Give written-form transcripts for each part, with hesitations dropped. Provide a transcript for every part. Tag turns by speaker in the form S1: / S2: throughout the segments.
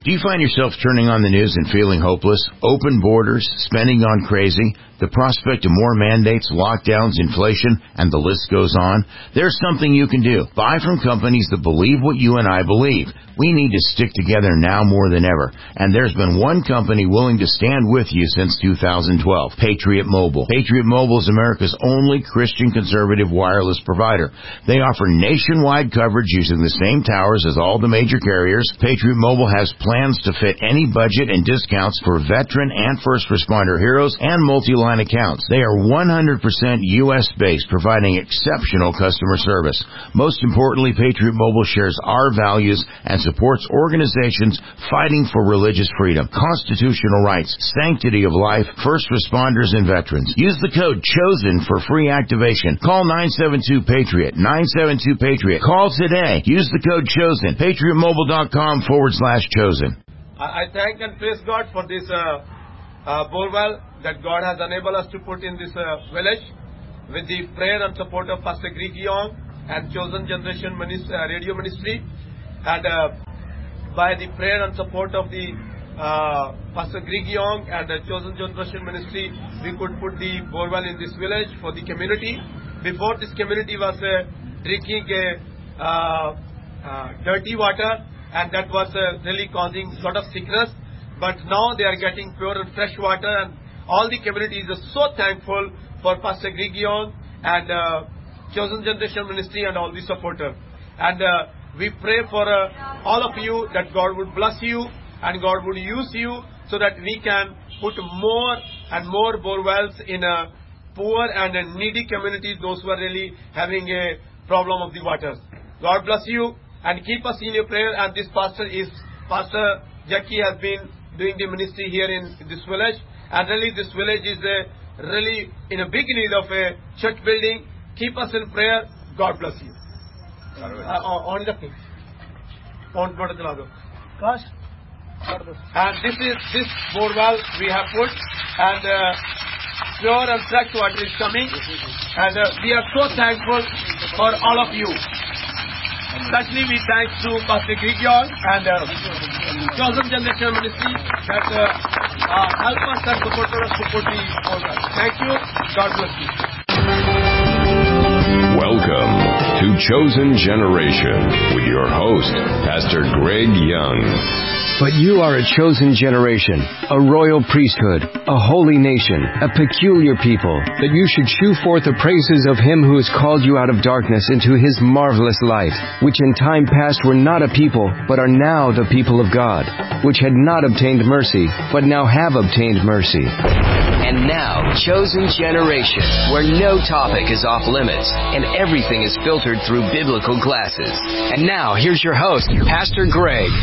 S1: Do you find yourself turning on the news and feeling hopeless? Open borders, spending gone crazy, the prospect of more mandates, lockdowns, inflation, and the list goes on? There's something you can do. Buy from companies that believe what you and I believe. We need to stick together now more than ever. And there's been one company willing to stand with you since 2012, Patriot Mobile. Patriot Mobile is America's only Christian conservative wireless provider. They offer nationwide coverage using the same towers as all the major carriers. Patriot Mobile has plans to fit any budget and discounts for veteran and first responder heroes and multi-line accounts. They are 100% U.S.-based, providing exceptional customer service. Most importantly, Patriot Mobile shares our values and supports organizations fighting for religious freedom, constitutional rights, sanctity of life, first responders, and veterans. Use the code CHOSEN for free activation. Call 972-PATRIOT, 972-PATRIOT. Call today. Use the code CHOSEN, patriotmobile.com/chosen.
S2: I thank and praise God for this borewell that God has enabled us to put in this village with the prayer and support of Pastor Greg Young and Chosen Generation Radio Ministry. And by the prayer and support of the Pastor Greg Young and the Chosen Generation Ministry, we could put the borewell in this village for the community. Before, this community was drinking dirty water, and that was really causing a lot of sickness. But now they are getting pure and fresh water, and all the community is so thankful for Pastor Greg Young and Chosen Generation Ministry and all the supporters. And we pray for all of you that God would bless you and God would use you so that we can put more and more borewells in poor and needy communities, those who are really having a problem of the waters. God bless you and keep us in your prayer. And this Pastor Jackie has been doing the ministry here in this village. And really this village is really in a big need of a church building. Keep us in prayer. God bless you. On the thing. And this borewell we have put, and pure and fresh water is coming, and we are so thankful for all of you. Especially we thank to Pastor Greg Young and Chosen Generation Ministry that help us and support us to put the borewell. Thank you. God bless you.
S3: Welcome to Chosen Generation with your host, Pastor Greg Young.
S4: But you are a chosen generation, a royal priesthood, a holy nation, a peculiar people, that you should shew forth the praises of Him who has called you out of darkness into His marvelous light, which in time past were not a people, but are now the people of God, which had not obtained mercy, but now have obtained mercy.
S5: And now, Chosen Generation, where no topic is off limits and everything is filtered through biblical glasses. And now, here's your host, Pastor Greg.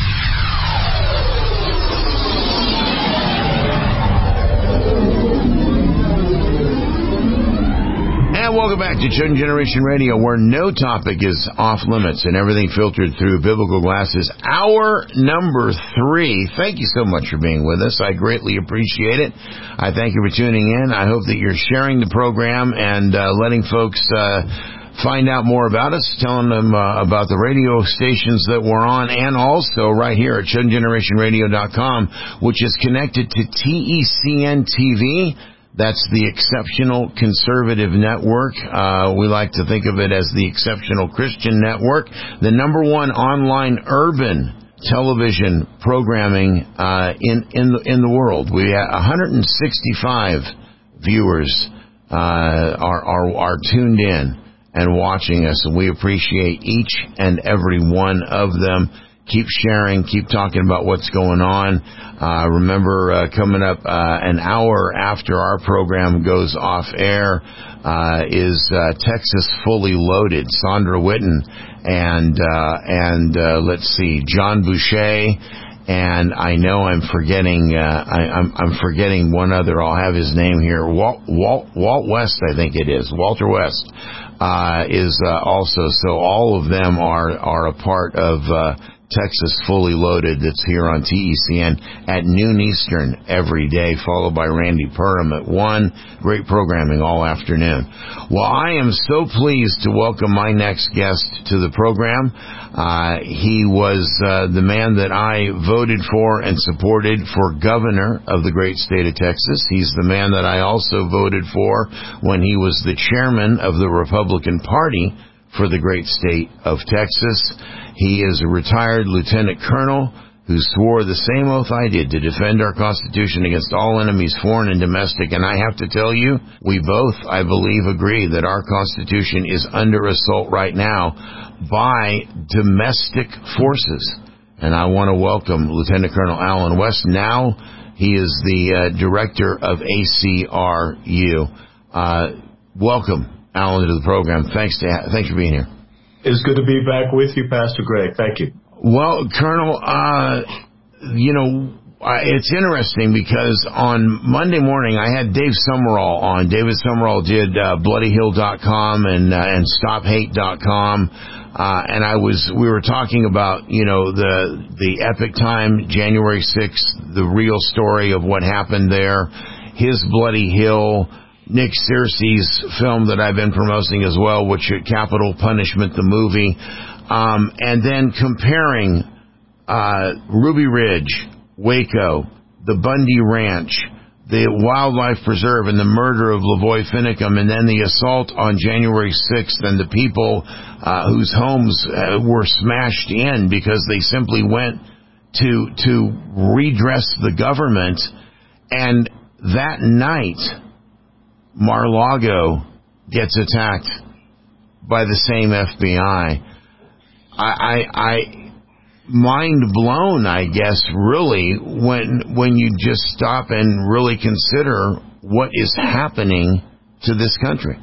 S1: And welcome back to Chosen Generation Radio, where no topic is off limits and everything filtered through biblical glasses. Hour number 3. Thank you so much for being with us. I greatly appreciate it. I thank you for tuning in. I hope that you're sharing the program and letting folks find out more about us, telling them about the radio stations that we're on, and also right here at ChosenGenerationRadio.com, which is connected to TECN TV. That's the Exceptional Conservative Network. We like to think of it as the Exceptional Christian Network, the number one online urban television programming in the world. We have 165 viewers are tuned in and watching us, and we appreciate each and every one of them. Keep sharing, keep talking about what's going on. Remember, coming up an hour after our program goes off air is Texas Fully Loaded. Sandra Witten and let's see, John Boucher, and I know I'm forgetting I'm forgetting one other. I'll have his name here. Walt West, I think it is. Walter West is also. So all of them are a part of Texas Fully Loaded that's here on TECN at noon Eastern every day, followed by Randy Purdom at 1. Great programming all afternoon. Well, I am so pleased to welcome my next guest to the program. He was the man that I voted for and supported for governor of the great state of Texas. He's the man that I also voted for when he was the chairman of the Republican Party for the great state of Texas. He is a retired lieutenant colonel who swore the same oath I did to defend our Constitution against all enemies, foreign and domestic. And I have to tell you, we both, I believe, agree that our Constitution is under assault right now by domestic forces. And I want to welcome Lieutenant Colonel Allen West. Now he is the director of ACRU. Welcome, Allen, to the program. Thanks for being here.
S6: It's good to be back with you, Pastor Greg. Thank you.
S1: Well, Colonel, it's interesting because on Monday morning I had Dave Summerall on. David Summerall did BloodyHill.com and StopHate.com. And we were talking about, the epic time, January 6th, the real story of what happened there, his Bloody Hill, Nick Searcy's film that I've been promoting as well, which is Capital Punishment, the movie, and then comparing Ruby Ridge, Waco, the Bundy Ranch, the Wildlife Preserve, and the murder of Lavoy Finicum, and then the assault on January 6th and the people whose homes were smashed in because they simply went to redress the government. And that night, Mar-a-Lago gets attacked by the same FBI. I mind blown, I guess, really, when you just stop and really consider what is happening to this country.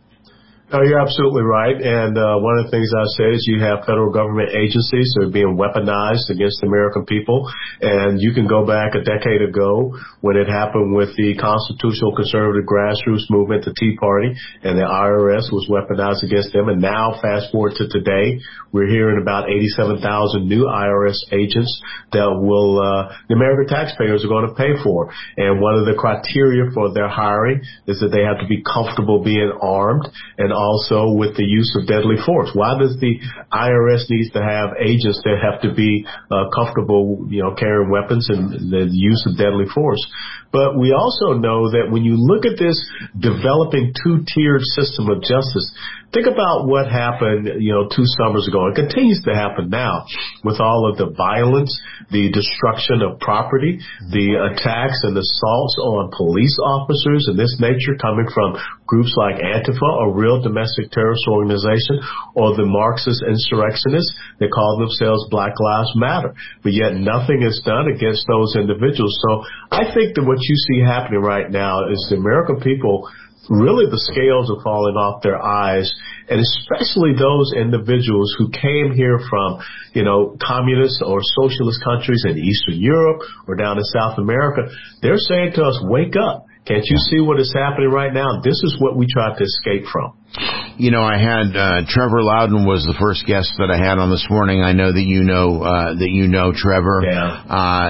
S6: No, you're absolutely right. And one of the things I say is you have federal government agencies that are being weaponized against the American people. And you can go back a decade ago when it happened with the constitutional conservative grassroots movement, the Tea Party, and the IRS was weaponized against them. And now, fast forward to today, we're hearing about 87,000 new IRS agents that the American taxpayers are going to pay for. And one of the criteria for their hiring is that they have to be comfortable being armed and also with the use of deadly force. Why does the IRS need to have agents that have to be comfortable, carrying weapons and the use of deadly force? But we also know that when you look at this developing two-tiered system of justice, think about what happened, 2 summers ago. It continues to happen now with all of the violence, the destruction of property, the attacks and assaults on police officers and this nature coming from groups like Antifa, a real domestic terrorist organization, or the Marxist insurrectionists that call themselves Black Lives Matter. But yet nothing is done against those individuals. So I think that what you see happening right now is the American people, really the scales are falling off their eyes, and especially those individuals who came here from, communist or socialist countries in Eastern Europe or down in South America. They're saying to us, wake up. Can't you see what is happening right now? This is what we tried to escape from.
S1: I had Trevor Loudon was the first guest that I had on this morning. I know that you know Trevor.
S6: Yeah.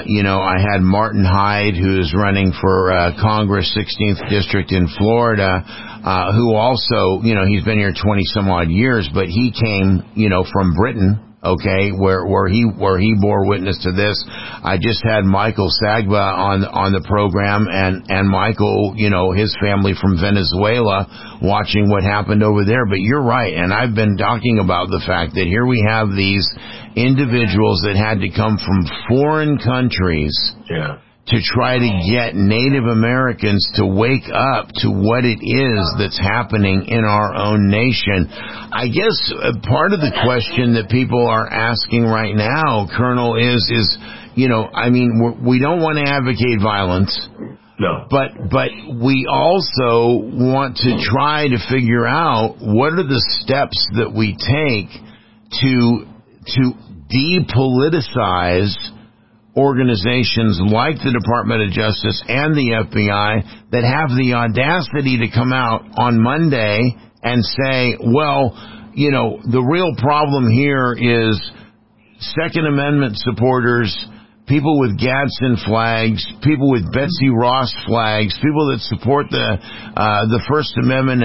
S1: I had Martin Hyde, who is running for Congress, 16th District in Florida, who also, he's been here 20 some odd years, but he came, from Britain. Okay, where he bore witness to this. I just had Michael Sagba on the program, and Michael, his family from Venezuela, watching what happened over there. But you're right, and I've been talking about the fact that here we have these individuals that had to come from foreign countries.
S6: Yeah.
S1: To try to get Native Americans to wake up to what it is that's happening in our own nation. I guess part of the question that people are asking right now, Colonel, is we don't want to advocate violence.
S6: No.
S1: But we also want to try to figure out what are the steps that we take to depoliticize organizations like the Department of Justice and the FBI that have the audacity to come out on Monday and say, well, the real problem here is Second Amendment supporters, people with Gadsden flags, people with Betsy Ross flags, people that support the First Amendment,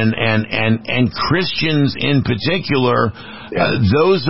S1: and Christians in particular. Those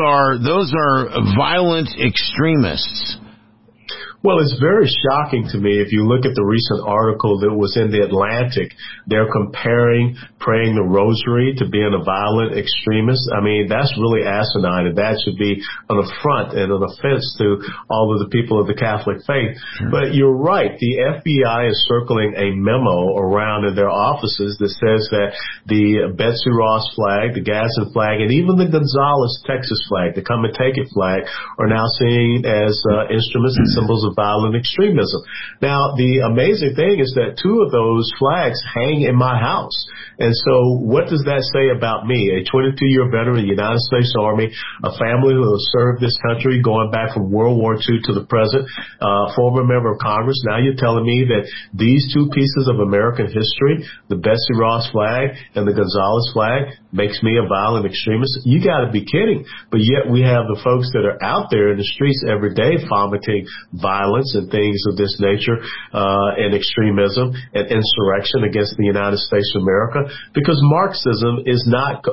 S1: are violent extremists.
S6: Well, it's very shocking to me if you look at the recent article that was in The Atlantic. They're comparing praying the rosary to being a violent extremist. I mean, that's really asinine, and that should be an affront and an offense to all of the people of the Catholic faith. Sure. But you're right. The FBI is circling a memo around in their offices that says that the Betsy Ross flag, the Gadsden flag, and even the Gonzales, Texas flag, the Come and Take It flag, are now seen as instruments and symbols of violent extremism. Now, the amazing thing is that two of those flags hang in my house. And so what does that say about me? A 22-year veteran of the United States Army, a family who has served this country going back from World War II to the present, former member of Congress. Now you're telling me that these two pieces of American history, the Betsy Ross flag and the Gonzales flag, makes me a violent extremist? You got to be kidding. But yet we have the folks that are out there in the streets every day vomiting violence and things of this nature, and extremism and insurrection against the United States of America, because Marxism is not,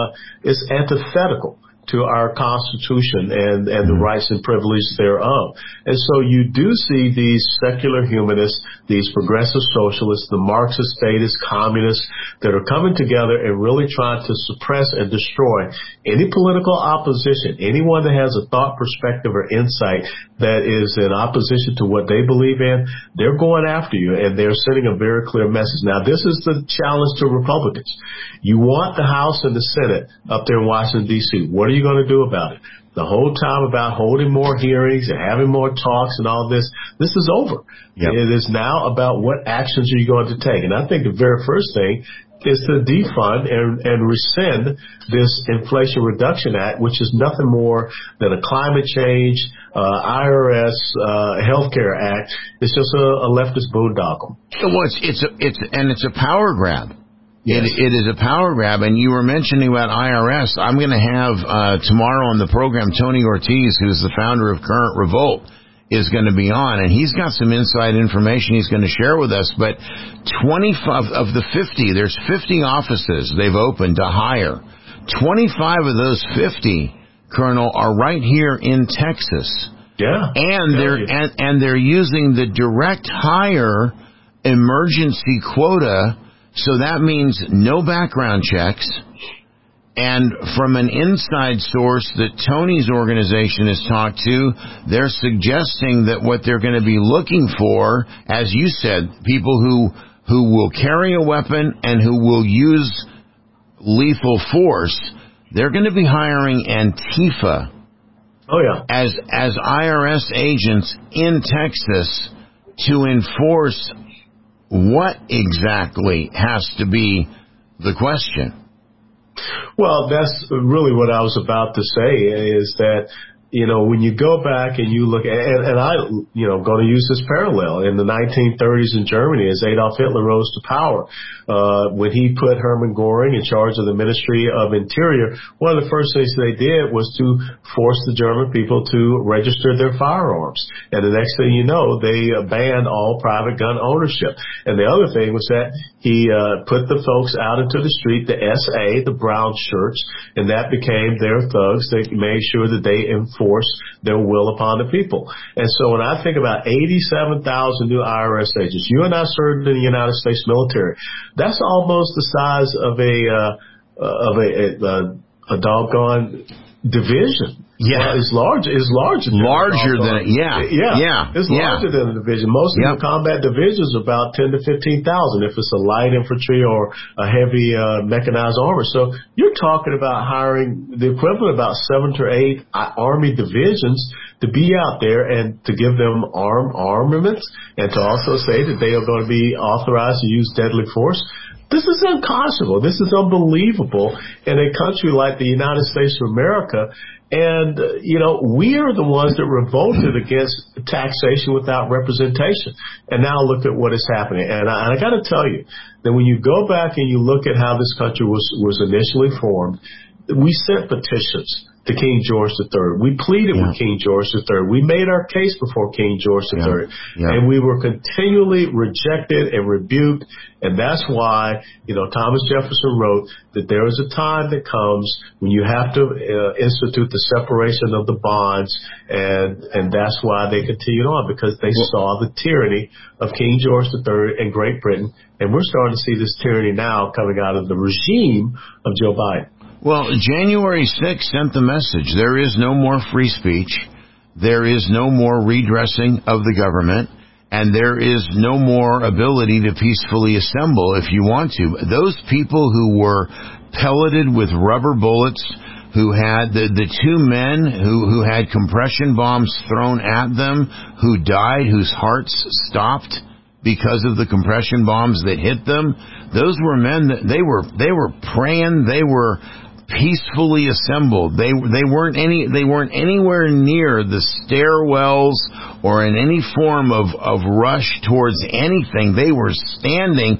S6: is antithetical to our Constitution and the rights and privileges thereof. And so you do see these secular humanists, these progressive socialists, the Marxist, statist, communists that are coming together and really trying to suppress and destroy any political opposition, anyone that has a thought, perspective, or insight that is in opposition to what they believe in. They're going after you, and they're sending a very clear message. Now, this is the challenge to Republicans. You want the House and the Senate up there in Washington, D.C. What are you going to do about it? The whole time about holding more hearings and having more talks and all this is over. Yep. It is now about what actions are you going to take. And I think the very first thing is to defund and rescind this Inflation Reduction Act, which is nothing more than a climate change, IRS, healthcare act. It's just a leftist boondoggle.
S1: Well, it's a power grab.
S6: Yes.
S1: It is a power grab, and you were mentioning about IRS. I'm going to have tomorrow on the program Tony Ortiz, who's the founder of Current Revolt, is going to be on, and he's got some inside information he's going to share with us. But 25 of the 50, there's 50 offices they've opened to hire. 25 of those 50, Colonel, are right here in Texas.
S6: Yeah.
S1: And they're using the direct hire emergency quota. So that means no background checks. And from an inside source that Tony's organization has talked to, they're suggesting that what they're going to be looking for, as you said, people who will carry a weapon and who will use lethal force, they're going to be hiring Antifa as IRS agents in Texas to enforce what exactly has to be the question.
S6: Well, that's really what I was about to say, is that, you know, when you go back and you look at, and I, you know, going to use this parallel in the 1930s in Germany as Adolf Hitler rose to power, when he put Hermann Göring in charge of the Ministry of Interior, one of the first things they did was to force the German people to register their firearms. And the next thing you know, they banned all private gun ownership. And the other thing was that he put the folks out into the street, the SA, the brown shirts, and that became their thugs. They made sure that they enforced their will upon the people. And so when I think about 87,000 new IRS agents, you and I served in the United States military. That's almost the size of a doggone division.
S1: Yeah,
S6: it's larger than
S1: It's larger than
S6: a division. Most of the combat divisions are about 10 to 15,000 if it's a light infantry or a heavy mechanized armor. So you're talking about hiring the equivalent of about 7 to 8 Army divisions to be out there and to give them armaments, and to also say that they are going to be authorized to use deadly force. This is unconscionable. This is unbelievable in a country like the United States of America. And, you know, we are the ones that revolted against taxation without representation. And now look at what is happening. And I got to tell you that when you go back and you look at how this country was initially formed, we sent petitions to King George III. We pleaded with King George III. We made our case before King George III. And we were continually rejected and rebuked. And that's why, Thomas Jefferson wrote that there is a time that comes when you have to institute the separation of the bonds. And that's why they continued on, because they saw the tyranny of King George III in Great Britain. And we're starting to see this tyranny now coming out of the regime of Joe Biden.
S1: Well, January 6th sent the message. There is no more free speech. There is no more redressing of the government. And there is no more ability to peacefully assemble if you want to. Those people who were pelleted with rubber bullets, who had the two men who had compression bombs thrown at them, who died, whose hearts stopped because of the compression bombs that hit them, those were men that they were praying, they were peacefully assembled. They weren't anywhere near the stairwells or in any form of rush towards anything. They were standing,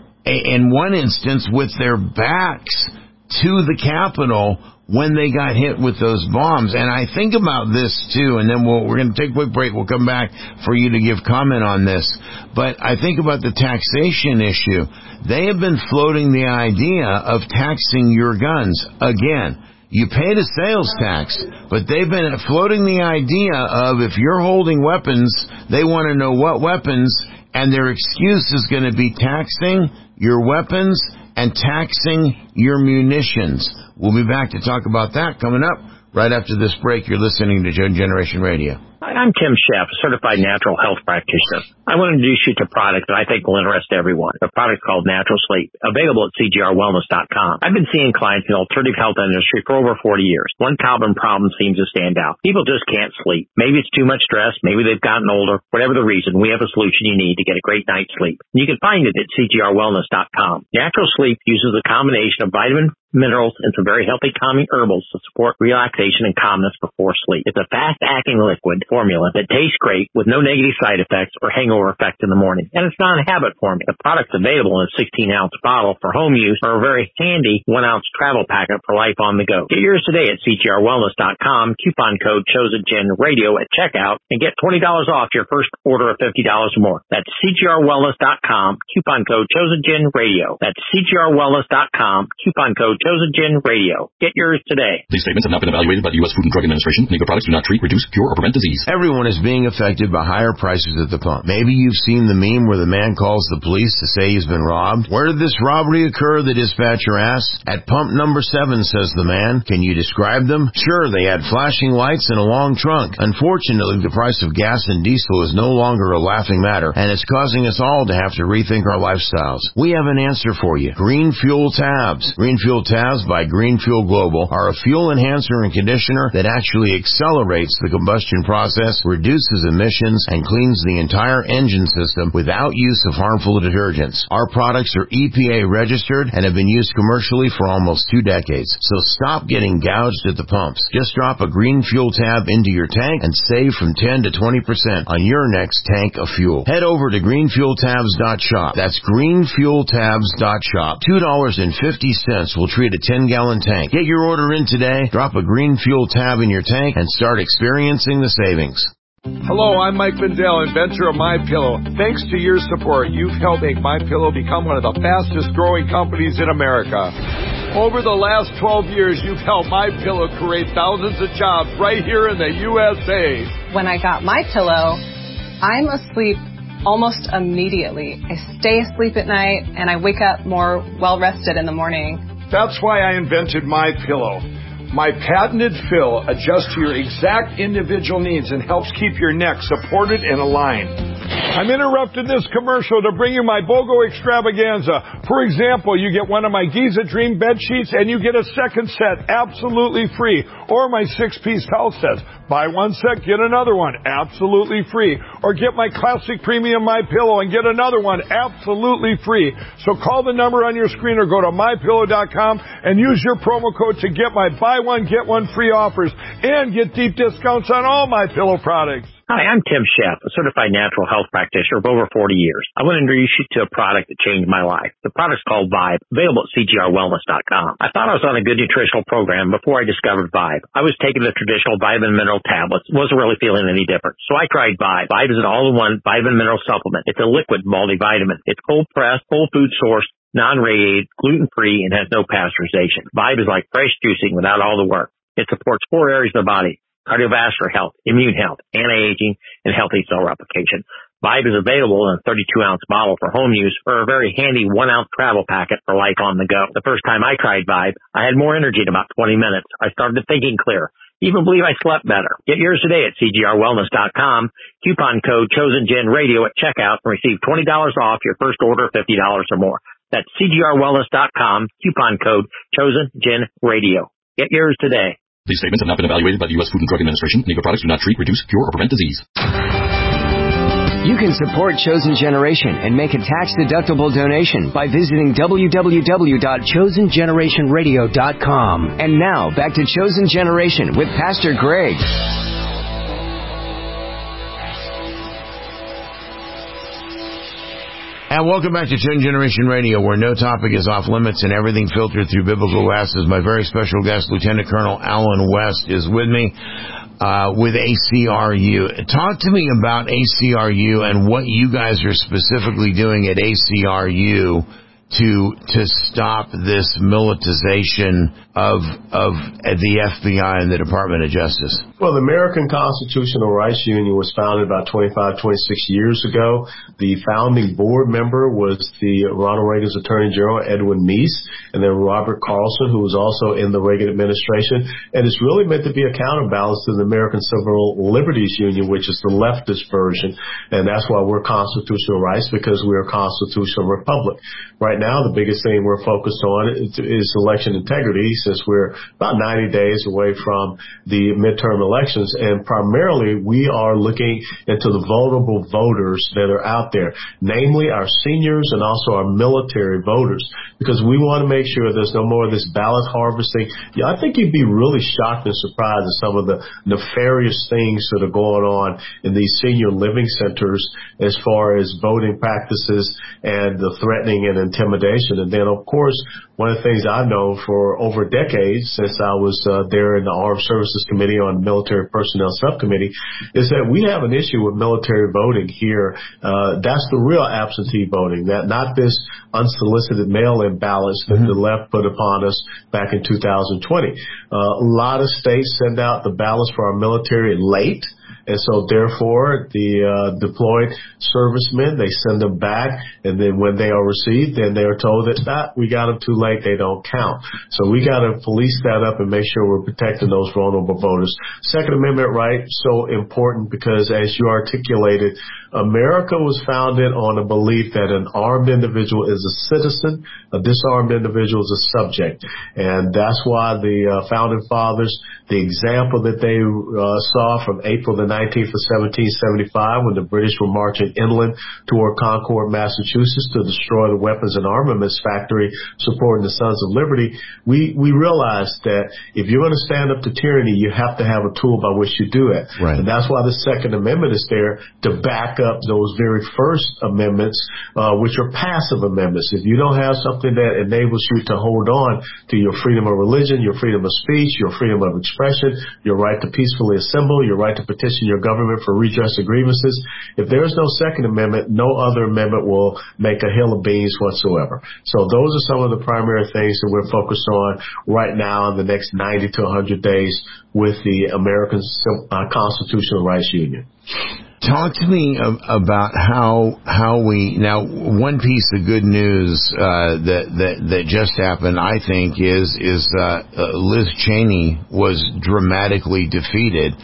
S1: in one instance, with their backs to the Capitol when they got hit with those bombs. And I think about this too, and then we're going to take a quick break. We'll come back for you to give comment on this. But I think about the taxation issue. They have been floating the idea of taxing your guns. Again, you paid a sales tax, but they've been floating the idea of if you're holding weapons, they want to know what weapons, and their excuse is going to be taxing your weapons and taxing your munitions. We'll be back to talk about that coming up right after this break. You're listening to Chosen Generation Radio.
S7: I'm Tim Sheff, a certified natural health practitioner. I want to introduce you to a product that I think will interest everyone. The product called Natural Sleep, available at CGRWellness.com. I've been seeing clients in the alternative health industry for over 40 years. One common problem seems to stand out. People just can't sleep. Maybe it's too much stress. Maybe they've gotten older. Whatever the reason, we have a solution you need to get a great night's sleep. You can find it at CGRWellness.com. Natural Sleep uses a combination of vitamin, minerals, and some very healthy calming herbals to support relaxation and calmness before sleep. It's a fast-acting liquid formula that tastes great with no negative side effects or hangover effect in the morning. And it's not a habit formula. The product's available in a 16-ounce bottle for home use or a very handy 1-ounce travel packet for life on the go. Get yours today at CGRWellness.com, coupon code ChosenGenRadio at checkout, and get $20 off your first order of $50 or more. That's CGRWellness.com, coupon code ChosenGenRadio. That's CGRWellness.com, coupon code ChosenGenRadio. Get yours today.
S8: These statements have not been evaluated by the U.S. Food and Drug Administration. Legal products do not treat, reduce, cure, or prevent disease.
S1: Everyone is being affected by higher prices at the pump. Maybe you've seen the meme where the man calls the police to say he's been robbed. Where did this robbery occur? The dispatcher asks. At pump number 7, says the man. Can you describe them? Sure, they had flashing lights and a long trunk. Unfortunately, the price of gas and diesel is no longer a laughing matter, and it's causing us all to have to rethink our lifestyles. We have an answer for you. Green Fuel Tabs. Green Fuel Tabs by Green Fuel Global are a fuel enhancer and conditioner that actually accelerates the combustion process, reduces emissions, and cleans the entire engine system without use of harmful detergents. Our products are EPA registered and have been used commercially for almost 2 decades. So stop getting gouged at the pumps. Just drop a Green Fuel Tab into your tank and save from 10 to 20% on your next tank of fuel. Head over to greenfueltabs.shop. That's greenfueltabs.shop. $2.50 will treat a 10-gallon tank. Get your order in today, drop a Green Fuel Tab in your tank, and start experiencing the savings.
S9: Hello, I'm Mike Lindell, inventor of MyPillow. Thanks to your support, you've helped make MyPillow become one of the fastest-growing companies in America. Over the last 12 years, you've helped MyPillow create thousands of jobs right here in the USA.
S10: When I got MyPillow, I'm asleep almost immediately. I stay asleep at night, and I wake up more well-rested in the morning.
S9: That's why I invented MyPillow. My patented fill adjusts to your exact individual needs and helps keep your neck supported and aligned. I'm interrupting this commercial to bring you my BOGO extravaganza. For example, you get one of my Giza Dream bed sheets and you get a second set absolutely free. Or my 6-piece towel sets. Buy one set, get another one absolutely free. Or get my classic premium MyPillow and get another one absolutely free. So call the number on your screen or go to MyPillow.com and use your promo code to get my buy one, get one free offers and get deep discounts on all MyPillow products.
S7: Hi, I'm Tim Sheff, a certified natural health practitioner of over 40 years. I want to introduce you to a product that changed my life. The product's called Vibe, available at CGRWellness.com. I thought I was on a good nutritional program before I discovered Vibe. I was taking the traditional vitamin mineral tablets, wasn't really feeling any different. So I tried Vibe. Vibe is an all-in-one vitamin mineral supplement. It's a liquid multivitamin. It's cold-pressed, whole food sourced, non-radiated, gluten-free, and has no pasteurization. Vibe is like fresh juicing without all the work. It supports 4 areas of the body: cardiovascular health, immune health, anti-aging, and healthy cell replication. Vibe is available in a 32-ounce bottle for home use or a very handy 1-ounce travel packet for life on the go. The first time I tried Vibe, I had more energy in about 20 minutes. I started thinking clear. Even believe I slept better. Get yours today at CGRWellness.com. Coupon code ChosenGenRadio at checkout and receive $20 off your first order of $50 or more. That's CGRWellness.com. Coupon code ChosenGenRadio. Get yours today.
S8: These statements have not been evaluated by the U.S. Food and Drug Administration. Legal products do not treat, reduce, cure, or prevent disease.
S5: You can support Chosen Generation and make a tax-deductible donation by visiting www.chosengenerationradio.com. And now, back to Chosen Generation with Pastor Greg.
S1: And welcome back to Chosen Generation Radio, where no topic is off limits and everything filtered through biblical glasses. My very special guest, Lieutenant Colonel Allen West, is with me with ACRU. Talk to me about ACRU and what you guys are specifically doing at ACRU to stop this militarization of the FBI and the Department of Justice.
S6: Well, the American Constitutional Rights Union was founded about 25, 26 years ago. The founding board member was the Ronald Reagan's Attorney General, Edwin Meese, and then Robert Carlson, who was also in the Reagan administration. And it's really meant to be a counterbalance to the American Civil Liberties Union, which is the leftist version. And that's why we're constitutional rights, because we're a constitutional republic. Right now, the biggest thing we're focused on is election integrity, since we're about 90 days away from the midterm elections. And primarily, we are looking into the vulnerable voters that are out there, namely our seniors and also our military voters, because we want to make sure there's no more of this ballot harvesting. Yeah, I think you'd be really shocked and surprised at some of the nefarious things that are going on in these senior living centers as far as voting practices and the threatening and intimidation. And then, of course, one of the things I've known for over decades, since I was there in the Armed Services Committee on Military Personnel Subcommittee, is that we have an issue with military voting here. That's the real absentee voting, that not this unsolicited mail-in ballots that the left put upon us back in 2020. A lot of states send out the ballots for our military late. And so, therefore, the deployed servicemen, they send them back, and then when they are received, then they are told that we got them too late, they don't count. So we got to police that up and make sure we're protecting those vulnerable voters. Second Amendment right, so important because, as you articulated, America was founded on a belief that an armed individual is a citizen, a disarmed individual is a subject. And that's why the founding fathers, the example that they saw from April the 19th of 1775, when the British were marching inland toward Concord, Massachusetts, to destroy the weapons and armaments factory supporting the Sons of Liberty, we realized that if you're going to stand up to tyranny, you have to have a tool by which you do it.
S1: Right.
S6: And that's why the Second Amendment is there to back up those very first amendments, which are passive amendments. If you don't have something that enables you to hold on to your freedom of religion, your freedom of speech, your freedom of expression, your right to peacefully assemble, your right to petition your government for redress of grievances, if there's no Second Amendment, no other amendment will make a hill of beans whatsoever. So those are some of the primary things that we're focused on right now in the next 90 to 100 days with the American Constitutional Rights Union.
S1: Talk to me about how we now. One piece of good news that just happened, I think, is Liz Cheney was dramatically defeated,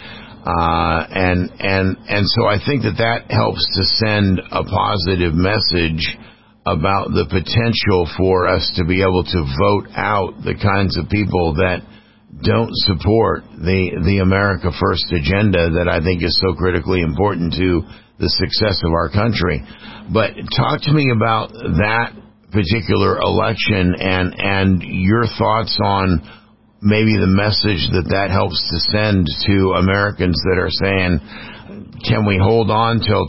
S1: and so I think that helps to send a positive message about the potential for us to be able to vote out the kinds of people that don't support the America First agenda that I think is so critically important to the success of our country. But talk to me about that particular election and your thoughts on maybe the message that helps to send to Americans that are saying Can we hold on till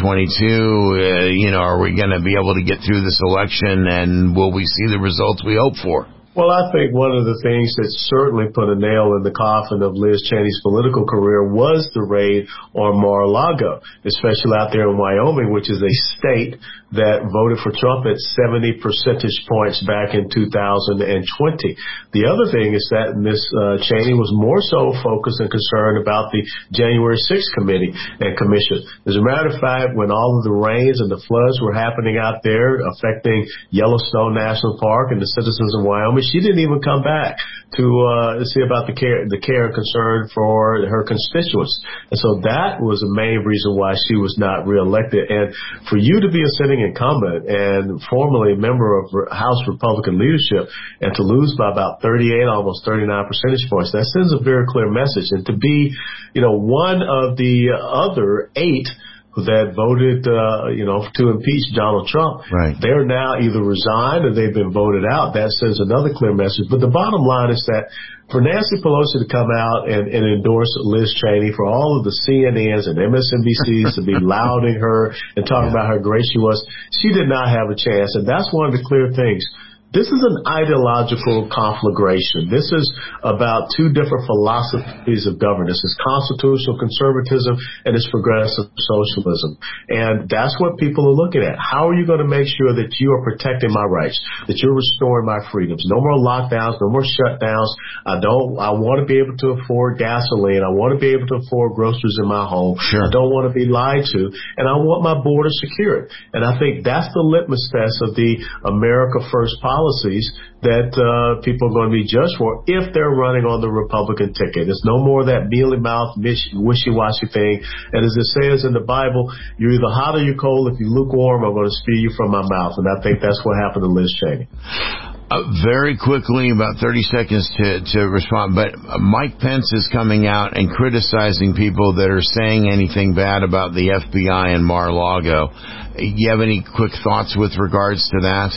S1: 2022? Are we going to be able to get through this election, and will we see the results we hope for?
S6: Well, I think one of the things that certainly put a nail in the coffin of Liz Cheney's political career was the raid on Mar-a-Lago, especially out there in Wyoming, which is a state that voted for Trump at 70 percentage points back in 2020. The other thing is that Ms. Cheney was more so focused and concerned about the January 6th committee and commission. As a matter of fact, when all of the rains and the floods were happening out there affecting Yellowstone National Park and the citizens of Wyoming, she didn't even come back to see about the care and concern for her constituents. And so that was the main reason why she was not reelected. And for you to be a sitting incumbent and formerly a member of House Republican leadership and to lose by about 38, almost 39 percentage points, that sends a very clear message. And to be, one of the other 8 that voted, to impeach Donald Trump.
S1: Right.
S6: They're now either resigned or they've been voted out. That sends another clear message. But the bottom line is that for Nancy Pelosi to come out and endorse Liz Cheney, for all of the CNNs and MSNBCs to be lauding her and talking about how great she was, she did not have a chance. And that's one of the clear things. This is an ideological conflagration. This is about 2 different philosophies of governance. It's constitutional conservatism and it's progressive socialism. And that's what people are looking at. How are you going to make sure that you are protecting my rights, that you're restoring my freedoms? No more lockdowns, no more shutdowns. I want to be able to afford gasoline. I want to be able to afford groceries in my home.
S1: Sure.
S6: I don't want to be lied to. And I want my border secured. And I think that's the litmus test of the America First policies that people are going to be judged for if they're running on the Republican ticket. It's no more that mealy-mouthed, wishy-washy thing. And as it says in the Bible, you're either hot or you're cold. If you're lukewarm, I'm going to spew you from my mouth. And I think that's what happened to Liz Cheney.
S1: Very quickly, about 30 seconds to respond, but Mike Pence is coming out and criticizing people that are saying anything bad about the FBI and Mar-a-Lago. You have any quick thoughts with regards to that?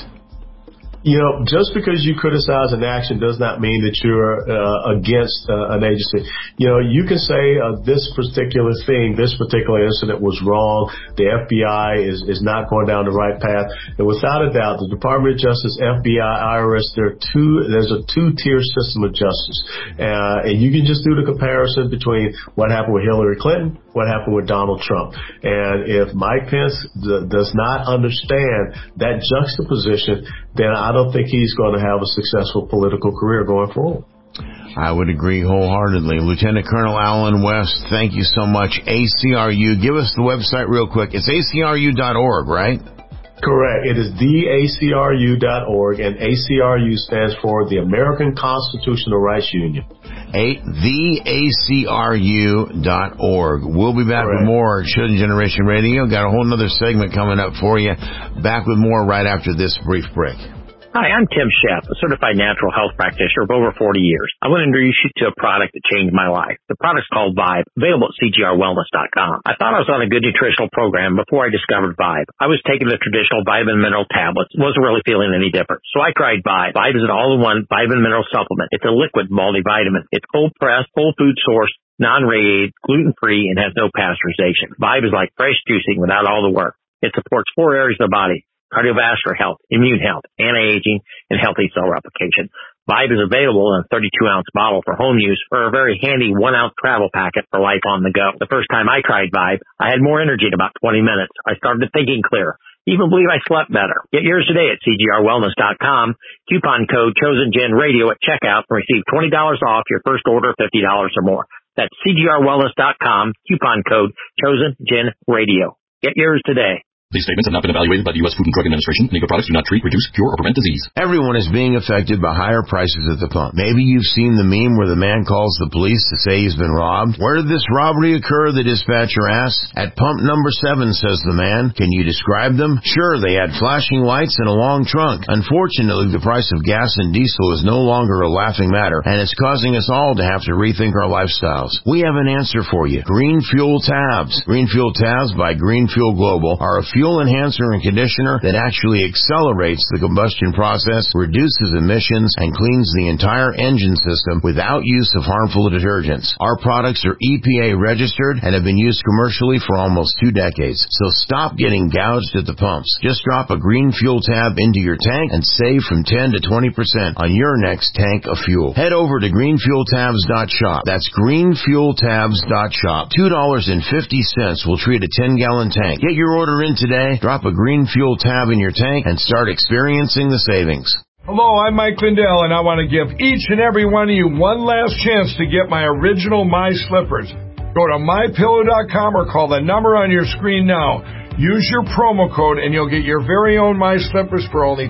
S6: Just because you criticize an action does not mean that you're against an agency. You can say this particular thing, this particular incident was wrong. The FBI is not going down the right path. And without a doubt, the Department of Justice, FBI, IRS, there's a 2-tier system of justice. And you can just do the comparison between what happened with Hillary Clinton, what happened with Donald Trump. And if Mike Pence does not understand that juxtaposition, then I don't think he's going to have a successful political career going forward.
S1: I would agree wholeheartedly. Lieutenant Colonel Allen West, thank you so much. ACRU, give us the website real quick. It's acru.org, right?
S6: Correct. It is theacru.org, and ACRU stands for the American Constitutional Rights Union.
S1: theacru.org. We'll be back with more Chosen Generation Radio. Got a whole other segment coming up for you. Back with more right after this brief break.
S7: Hi, I'm Tim Sheff, a certified natural health practitioner of over 40 years. I want to introduce you to a product that changed my life. The product's called Vibe, available at cgrwellness.com. I thought I was on a good nutritional program before I discovered Vibe. I was taking the traditional vitamin mineral tablets, wasn't really feeling any different. So I tried Vibe. Vibe is an all-in-one vitamin mineral supplement. It's a liquid multivitamin. It's cold-pressed, whole food sourced, non-radiated, gluten-free, and has no pasteurization. Vibe is like fresh juicing without all the work. It supports 4 areas of the body: cardiovascular health, immune health, anti-aging, and healthy cell replication. Vibe is available in a 32-ounce bottle for home use or a very handy 1-ounce travel packet for life on the go. The first time I tried Vibe, I had more energy in about 20 minutes. I started thinking clearer. Even believe I slept better. Get yours today at cgrwellness.com. Coupon code ChosenGenRadio at checkout and receive $20 off your first order of $50 or more. That's cgrwellness.com. Coupon code ChosenGenRadio. Get yours today.
S8: These statements have not been evaluated by the U.S. Food and Drug Administration. Nego products do not treat, reduce, cure, or prevent disease.
S1: Everyone is being affected by higher prices at the pump. Maybe you've seen the meme where the man calls the police to say he's been robbed. Where did this robbery occur? The dispatcher asks. At pump number 7, says the man. Can you describe them? Sure, they had flashing lights and a long trunk. Unfortunately, the price of gas and diesel is no longer a laughing matter, and it's causing us all to have to rethink our lifestyles. We have an answer for you. Green Fuel Tabs. Green Fuel Tabs by Green Fuel Global are a fuel fuel enhancer and conditioner that actually accelerates the combustion process, reduces emissions, and cleans the entire engine system without use of harmful detergents. Our products are EPA registered and have been used commercially for almost 2 decades. So stop getting gouged at the pumps. Just drop a Green Fuel tab into your tank and save from 10 to 20% on your next tank of fuel. Head over to greenfueltabs.shop. That's greenfueltabs.shop. $2.50 will treat a 10-gallon tank. Get your order in today, drop a Green Fuel tab in your tank, and start experiencing the savings.
S9: Hello, I'm Mike Lindell, and I want to give each and every one of you one last chance to get my original My Slippers. Go to MyPillow.com or call the number on your screen now. Use your promo code and you'll get your very own My Slippers for only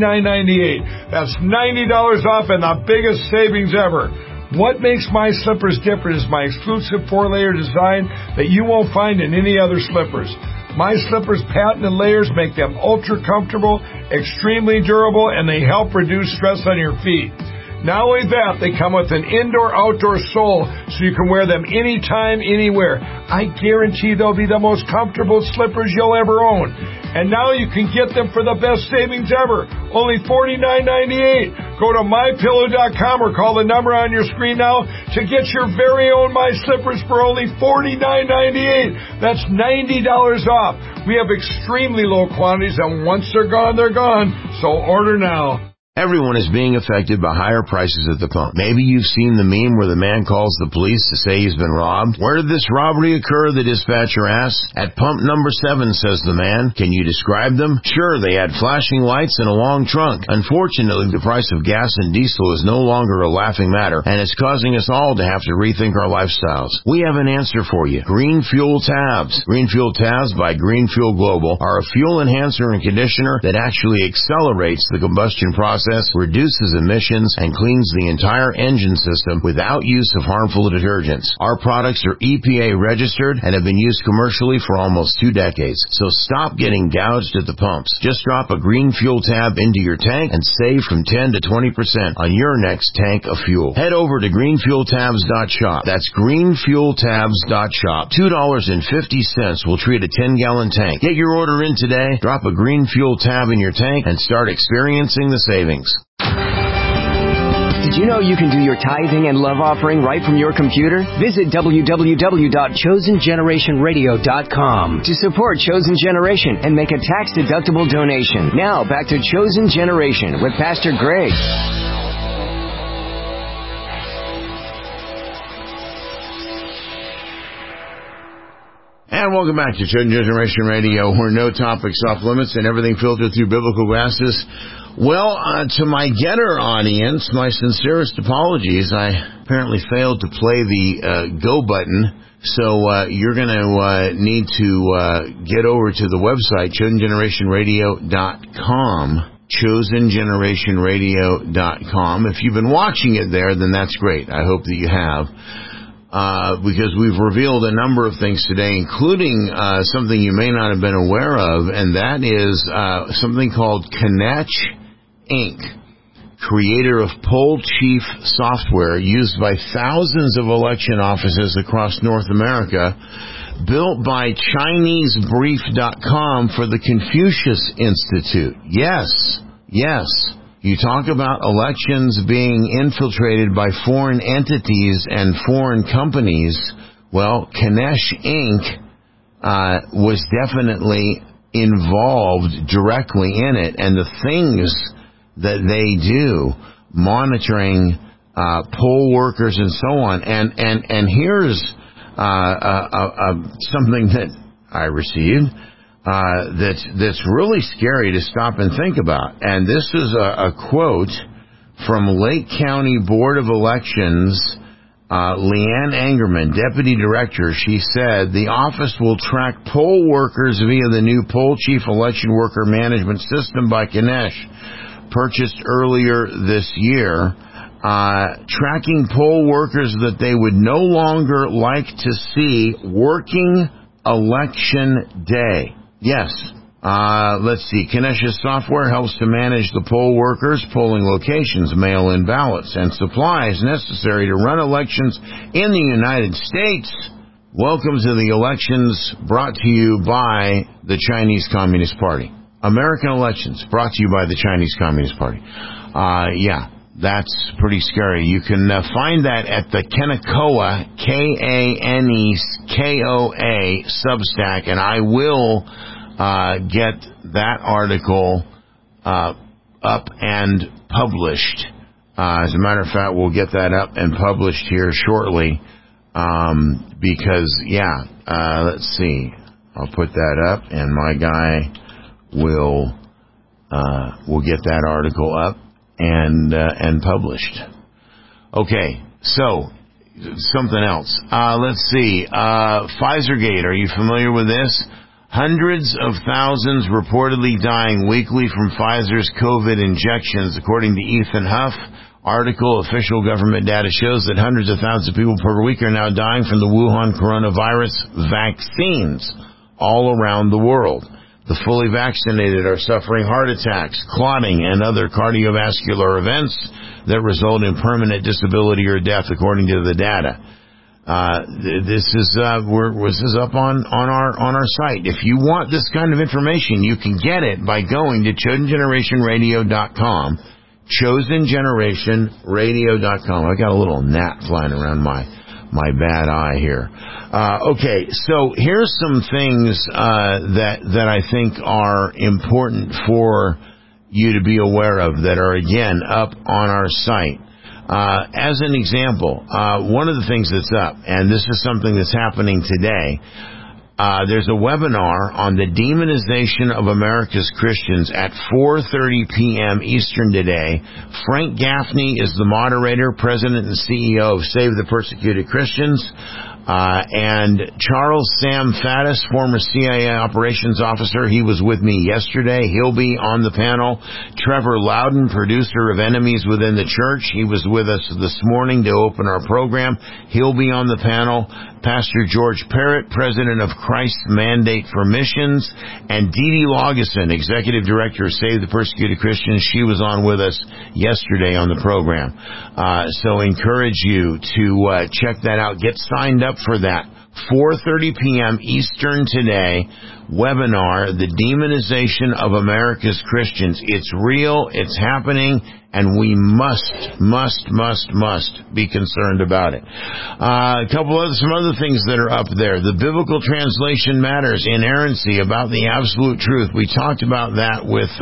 S9: $49.98. That's $90 off and the biggest savings ever. What makes My Slippers different is my exclusive 4-layer design that you won't find in any other slippers. My Slippers patented layers make them ultra comfortable, extremely durable, and they help reduce stress on your feet. Not only that, they come with an indoor-outdoor sole so you can wear them anytime, anywhere. I guarantee they'll be the most comfortable slippers you'll ever own. And now you can get them for the best savings ever, only $49.98. Go to MyPillow.com or call the number on your screen now to get your very own My Slippers for only $49.98. That's $90 off. We have extremely low quantities, and once they're gone, so order now.
S1: Everyone is being affected by higher prices at the pump. Maybe you've seen the meme where the man calls the police to say he's been robbed. Where did this robbery occur? The dispatcher asks. At pump number 7, says the man. Can you describe them? Sure, they had flashing lights and a long trunk. Unfortunately, the price of gas and diesel is no longer a laughing matter, and it's causing us all to have to rethink our lifestyles. We have an answer for you. Green Fuel Tabs. Green Fuel Tabs by Green Fuel Global are a fuel enhancer and conditioner that actually accelerates the combustion process, reduces emissions, and cleans the entire engine system without use of harmful detergents. Our products are EPA registered and have been used commercially for almost 2 decades. So stop getting gouged at the pumps. Just drop a Green Fuel tab into your tank and save from 10 to 20% on your next tank of fuel. Head over to greenfueltabs.shop. That's greenfueltabs.shop. $2.50 will treat a 10-gallon tank. Get your order in today, drop a Green Fuel tab in your tank, and start experiencing the savings.
S5: Did you know you can do your tithing and love offering right from your computer? Visit www.chosengenerationradio.com to support Chosen Generation and make a tax-deductible donation. Now, back to Chosen Generation with Pastor Greg.
S1: And welcome back to Chosen Generation Radio, where no topics off limits and everything filtered through biblical glasses. Well, to my Getter audience, my sincerest apologies. I apparently failed to play the go button, so you're going to need to get over to the website, chosengenerationradio.com. chosengenerationradio.com. If you've been watching it there, then that's great. I hope that you have. Because we've revealed a number of things today, including something you may not have been aware of, and that is something called Kinesh Inc., creator of Poll Chief software used by thousands of election offices across North America, built by ChineseBrief.com for the Confucius Institute. Yes. You talk about elections being infiltrated by foreign entities and foreign companies. Well, Kinesh Inc. Was definitely involved directly in it, and the things that they do, monitoring poll workers and so on. And here's something that I received. That's really scary to stop and think about. And this is a quote from Lake County Board of Elections, Leanne Angerman, Deputy Director. She said, the office will track poll workers via the new Poll Chief Election Worker Management System by Kinesh, purchased earlier this year, tracking poll workers that they would no longer like to see working election day. Yes. Let's see. Kinesh's software helps to manage the poll workers, polling locations, mail-in ballots, and supplies necessary to run elections in the United States. Welcome to the elections brought to you by the Chinese Communist Party. American elections brought to you by the Chinese Communist Party. Yeah, that's pretty scary. You can find that at the Kanekoa, Kanekoa Substack, and I will get that article up and published. As a matter of fact, we'll get that up and published here shortly. Because, let's see. I'll put that up, and my guy will get that article up and published. Okay, so something else. Let's see. Pfizergate. Are you familiar with this? Hundreds of thousands reportedly dying weekly from Pfizer's COVID injections, according to Ethan Huff. Article, official government data shows that hundreds of thousands of people per week are now dying from the Wuhan coronavirus vaccines all around the world. The fully vaccinated are suffering heart attacks, clotting, and other cardiovascular events that result in permanent disability or death, according to the data. This is up on our site. If you want this kind of information, you can get it by going to ChosenGenerationRadio.com. ChosenGenerationRadio.com. I got a little gnat flying around my bad eye here. Okay, so here's some things that I think are important for you to be aware of that are, again, up on our site. As an example, one of the things that's up, and this is something that's happening today, there's a webinar on the demonization of America's Christians at 4:30 p.m. Eastern today. Frank Gaffney is the moderator, president and CEO of Save the Persecuted Christians. And Charles Sam Faddis, former CIA operations officer, he was with me yesterday. He'll be on the panel. Trevor Loudon, producer of Enemies Within the Church, he was with us this morning to open our program. He'll be on the panel. Pastor George Parrott, president of Christ's Mandate for Missions, and Dee Dee Laugesen, executive director of Save the Persecuted Christians. She was on with us yesterday on the program. So encourage you to check that out. Get signed up for that. 4:30 p.m. Eastern today, webinar, The Demonization of America's Christians. It's real, it's happening, and we must be concerned about it. Some other things that are up there. The biblical translation matters, inerrancy, about the absolute truth. We talked about that with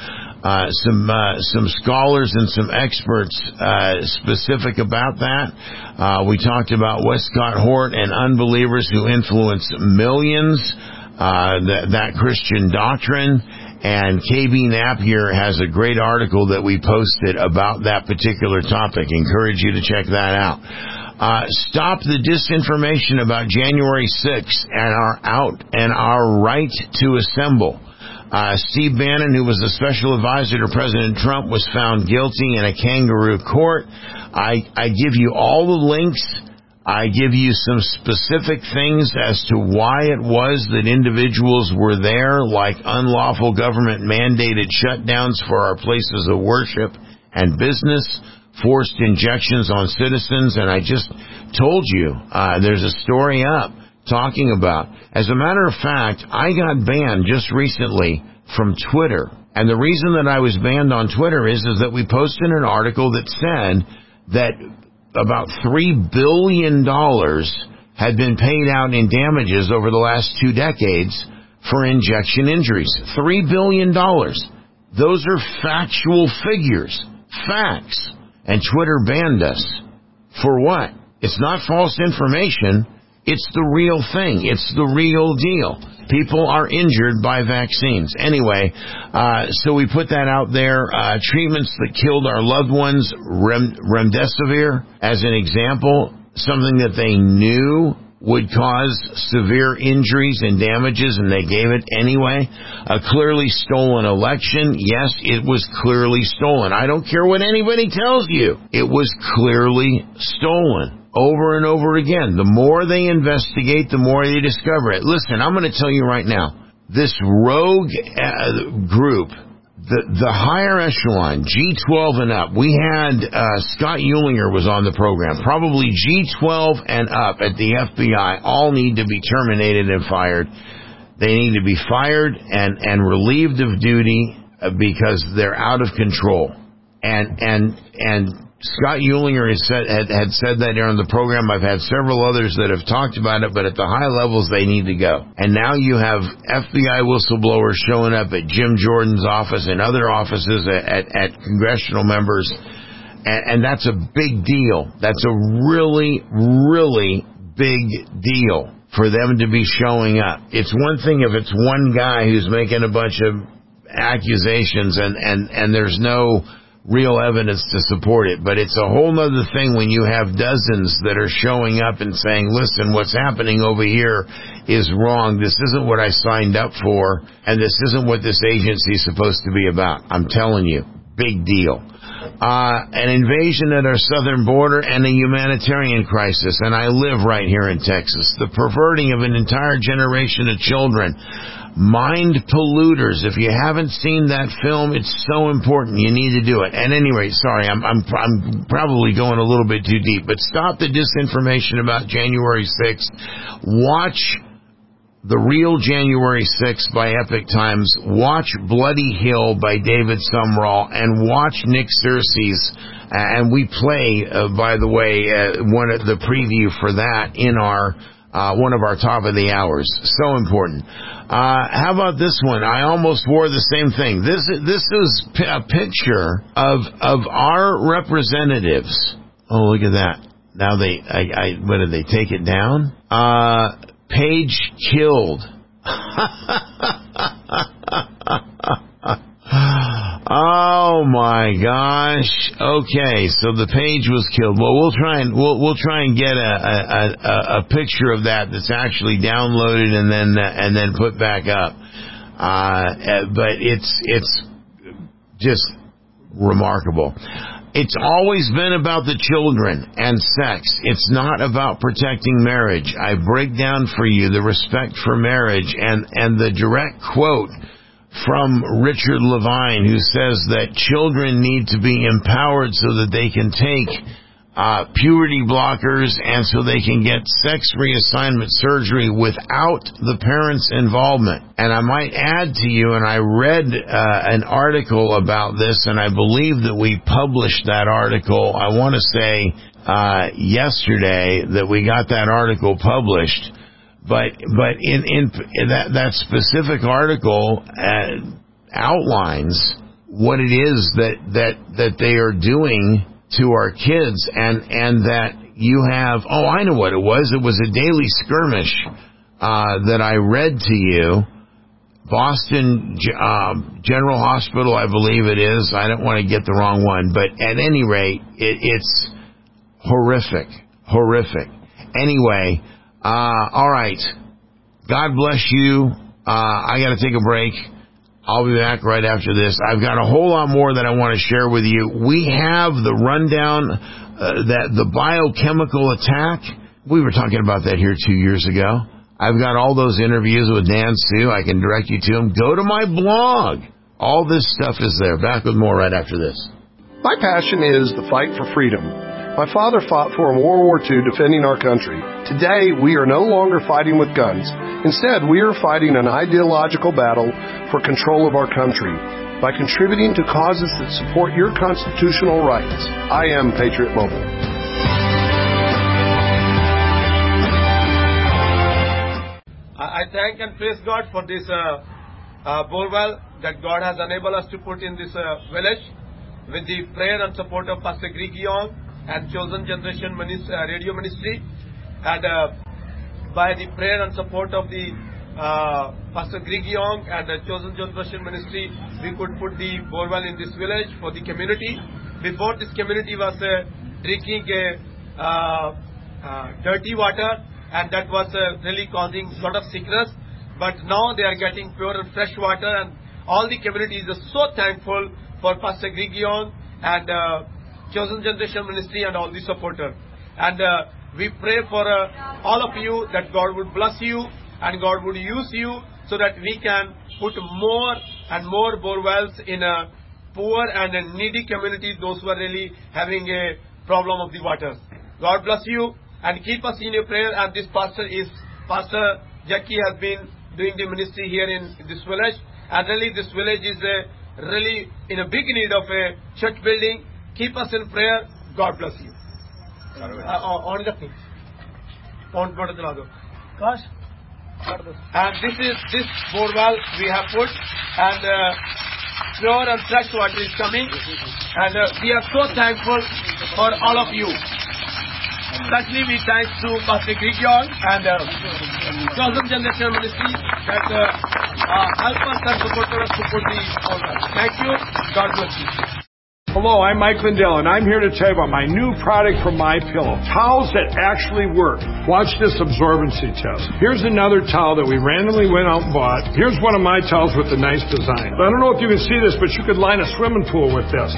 S1: some scholars and some experts specific about that. We talked about Westcott Hort and unbelievers who influence millions, that Christian doctrine. And KB Napier has a great article that we posted about that particular topic. Encourage you to check that out. Stop the disinformation about January 6th and our right to assemble. Steve Bannon, who was the special advisor to President Trump, was found guilty in a kangaroo court. I give you all the links. I give you some specific things as to why it was that individuals were there, like unlawful government mandated shutdowns for our places of worship and business, forced injections on citizens, and I just told you, there's a story up talking about. As a matter of fact, I got banned just recently from Twitter. And the reason that I was banned on Twitter is that we posted an article that said that about $3 billion had been paid out in damages over the last 2 decades for injection injuries. $3 billion. Those are factual figures. Facts. And Twitter banned us. For what? It's not false information. It's the real thing. It's the real deal. People are injured by vaccines. Anyway, so we put that out there. Treatments that killed our loved ones, remdesivir, as an example, something that they knew would cause severe injuries and damages, and they gave it anyway. A clearly stolen election. Yes, it was clearly stolen. I don't care what anybody tells you. It was clearly stolen. Over and over again. The more they investigate, the more they discover it. Listen, I'm going to tell you right now, this rogue group the higher echelon, G12 and up, we had Scott Eulinger was on the program. Probably G12 and up at the FBI all need to be terminated and fired. They need to be fired and relieved of duty because they're out of control. And Scott Eulinger had said that during the program. I've had several others that have talked about it, but at the high levels, they need to go. And now you have FBI whistleblowers showing up at Jim Jordan's office and other offices at congressional members, and that's a big deal. That's a really, really big deal for them to be showing up. It's one thing if it's one guy who's making a bunch of accusations and there's no real evidence to support it. But it's a whole other thing when you have dozens that are showing up and saying, listen, what's happening over here is wrong. This isn't what I signed up for, and this isn't what this agency is supposed to be about. I'm telling you, big deal. An invasion at our southern border and a humanitarian crisis, and I live right here in Texas. The perverting of an entire generation of children. Mind Polluters. If you haven't seen that film, it's so important. You need to do it. At any rate, sorry, I'm probably going a little bit too deep, but stop the disinformation about January 6th. Watch The Real January 6th by Epic Times. Watch Bloody Hill by David Sumrall, and watch Nick Searcy's. And we play, by the way, the preview for that in our one of our top of the hours. So important. How about this one? I almost wore the same thing. This is a picture of our representatives. Oh, look at that. Now what did they take it down? Page killed. Oh my gosh. Okay, so the page was killed. Well, we'll try and get a picture of that's actually downloaded and then put back up. But it's just remarkable. It's always been about the children and sex. It's not about protecting marriage. I break down for you the respect for marriage and the direct quote from Richard Levine, who says that children need to be empowered so that they can take puberty blockers and so they can get sex reassignment surgery without the parents' involvement. And I might add to you, and I read an article about this, and I believe that we published that article, I want to say yesterday, that we got that article published. But in that specific article outlines what it is that they are doing to our kids, and that you have, I know what it was. It was a daily skirmish that I read to you. Boston General Hospital, I believe it is. I don't want to get the wrong one, but at any rate, it's horrific. Anyway. All right. God bless you. I got to take a break. I'll be back right after this. I've got a whole lot more that I want to share with you. We have the rundown, that the biochemical attack. We were talking about that here 2 years ago. I've got all those interviews with Dan Sue. I can direct you to them. Go to my blog. All this stuff is there. Back with more right after this.
S11: My passion is the fight for freedom. My father fought for in World War II defending our country. Today, we are no longer fighting with guns. Instead, we are fighting an ideological battle for control of our country by contributing to causes that support your constitutional rights. I am Patriot Mobile.
S2: I thank and praise God for this borewell that God has enabled us to put in this village with the prayer and support of Pastor Greg Young and Chosen Generation Radio Ministry, and by the prayer and support of the Pastor Greg Young and the Chosen Generation Ministry, we could put the borewell in this village for the community. Before, this community was drinking dirty water, and that was really causing sort of sickness. But now they are getting pure and fresh water, and all the community is so thankful for Pastor Greg Young and Chosen Generation Ministry and all the supporters. And we pray for all of you that God would bless you and God would use you so that we can put more and more bore wells in poor and needy communities, those who are really having a problem of the water. God bless you and keep us in your prayer. And this Pastor Jackie has been doing the ministry here in this village. And really this village is really in a big need of a church building. Keep us in prayer. God bless you. On the thing. Gosh. And this borewell we have put, and pure and fresh water is coming, and we are so thankful for all of you. Especially we thank to Pastor Grigion and Chosen Generation Ministry that help us and support us to put the order. Thank you. God bless you.
S9: Hello, I'm Mike Lindell, and I'm here to tell you about my new product from MyPillow. Towels that actually work. Watch this absorbency test. Here's another towel that we randomly went out and bought. Here's one of my towels with a nice design. I don't know if you can see this, but you could line a swimming pool with this.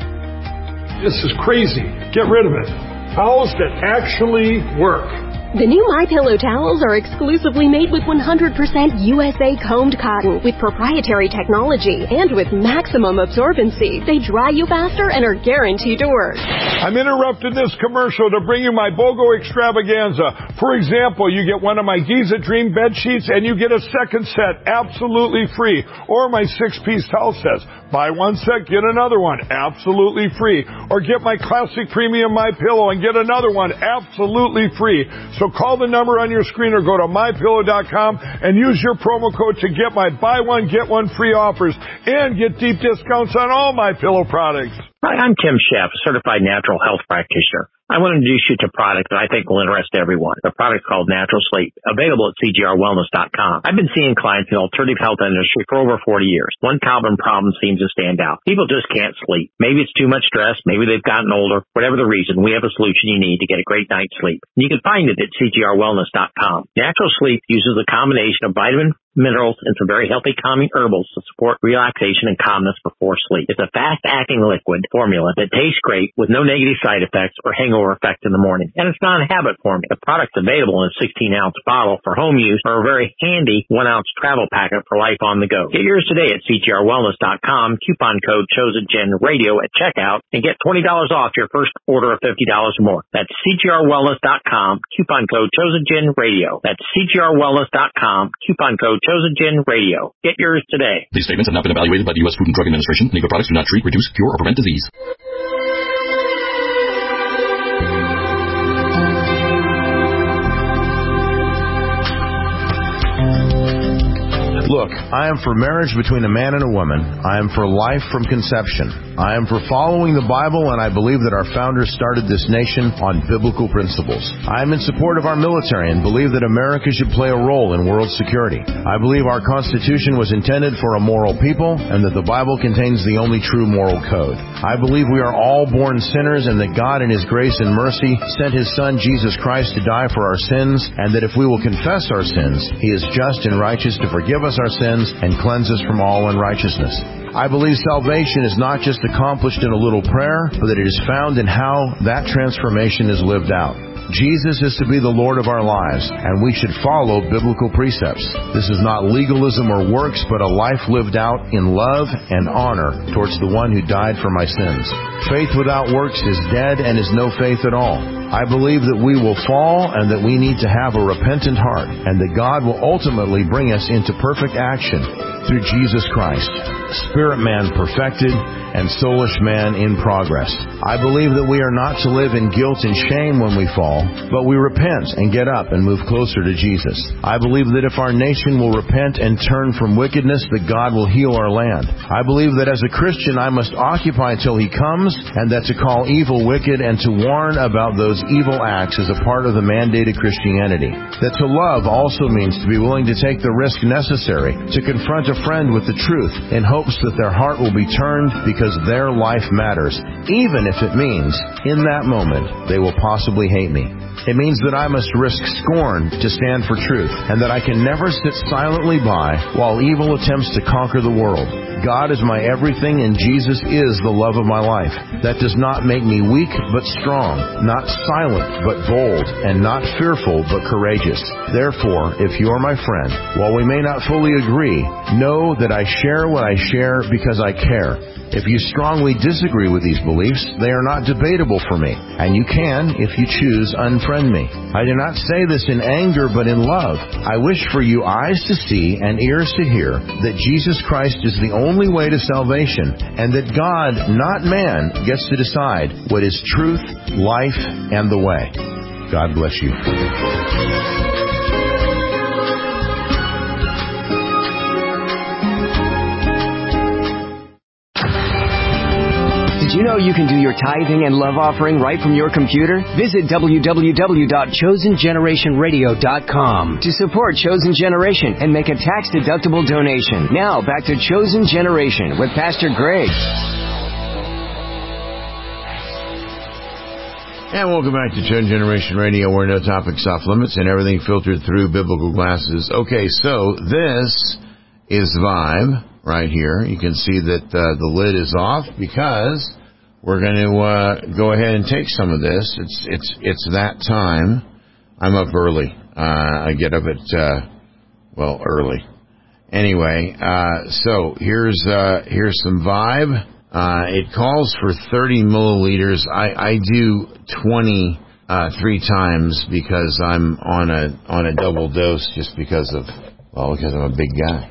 S9: This is crazy. Get rid of it. Towels that actually work.
S12: The new MyPillow towels are exclusively made with 100% USA combed cotton with proprietary technology and with maximum absorbency. They dry you faster and are guaranteed to work.
S9: I'm interrupting this commercial to bring you my BOGO extravaganza. For example, you get one of my Giza Dream bed sheets and you get a second set absolutely free. Or my 6-piece towel sets. Buy one set, get another one absolutely free. Or get my classic premium MyPillow and get another one absolutely free. So call the number on your screen or go to MyPillow.com and use your promo code to get my buy one, get one free offers and get deep discounts on all MyPillow products.
S7: Hi, I'm Tim Sheff, a certified natural health practitioner. I want to introduce you to a product that I think will interest everyone. The product called Natural Sleep, available at CGRWellness.com. I've been seeing clients in the alternative health industry for over 40 years. One common problem seems to stand out. People just can't sleep. Maybe it's too much stress. Maybe they've gotten older. Whatever the reason, we have a solution you need to get a great night's sleep. You can find it at CGRWellness.com. Natural Sleep uses a combination of vitamin, minerals, and some very healthy calming herbals to support relaxation and calmness before sleep. It's a fast-acting liquid formula that tastes great with no negative side effects or hangover effect in the morning. And it's not a habit forming. The product's available in a 16-ounce bottle for home use or a very handy 1-ounce travel packet for life on the go. Get yours today at CGRWellness.com, coupon code ChosenGenRadio at checkout, and get $20 off your first order of $50 or more. That's CGRWellness.com, coupon code ChosenGenRadio. That's CGRWellness.com, coupon code ChosenGenRadio. Get yours today.
S8: These statements have not been evaluated by the U.S. Food and Drug Administration. Legal products do not treat, reduce, cure, or prevent disease.
S1: Look, I am for marriage between a man and a woman. I am for life from conception. I am for following the Bible, and I believe that our founders started this nation on biblical principles. I am in support of our military and believe that America should play a role in world security. I believe our Constitution was intended for a moral people, and that the Bible contains the only true moral code. I believe we are all born sinners, and that God in His grace and mercy sent His Son, Jesus Christ, to die for our sins, and that if we will confess our sins, He is just and righteous to forgive us our sins and cleanse us from all unrighteousness. I believe salvation is not just accomplished in a little prayer, but that it is found in how that transformation is lived out. Jesus is to be the Lord of our lives, and we should follow biblical precepts. This is not legalism or works, but a life lived out in love and honor towards the one who died for my sins. Faith without works is dead and is no faith at all. I believe that we will fall and that we need to have a repentant heart, and that God will ultimately bring us into perfect action through Jesus Christ, spirit man perfected and soulish man in progress. I believe that we are not to live in guilt and shame when we fall, but we repent and get up and move closer to Jesus. I believe that if our nation will repent and turn from wickedness, that God will heal our land. I believe that as a Christian I must occupy until He comes, and that to call evil wicked and to warn about those evil acts is a part of the mandated Christianity. That to love also means to be willing to take the risk necessary to confront a friend with the truth in hopes that their heart will be turned because their life matters, even if it means, in that moment, they will possibly hate me. It means that I must risk scorn to stand for truth, and that I can never sit silently by while evil attempts to conquer the world. God is my everything and Jesus is the love of my life. That does not make me weak but strong, not silent but bold, and not fearful but courageous. Therefore, if you are my friend, while we may not fully agree, know that I share what I share because I care. If you strongly disagree with these beliefs, they are not debatable for me, and you can, if you choose, unfriend me. I do not say this in anger, but in love. I wish for you eyes to see and ears to hear that Jesus Christ is the only way to salvation, and that God, not man, gets to decide what is truth, life, and the way. God bless you.
S5: Did you know you can do your tithing and love offering right from your computer? Visit www.chosengenerationradio.com to support Chosen Generation and make a tax-deductible donation. Now, back to Chosen Generation with Pastor Greg.
S1: And welcome back to Chosen Generation Radio, where no topics off limits and everything filtered through biblical glasses. Okay, so this is Vibe right here. You can see that the lid is off because we're going to go ahead and take some of this. It's that time. I'm up early. I get up at early. Anyway, so here's some Vibe. It calls for 30 milliliters. I do 20 3 times because I'm on a double dose just because I'm a big guy.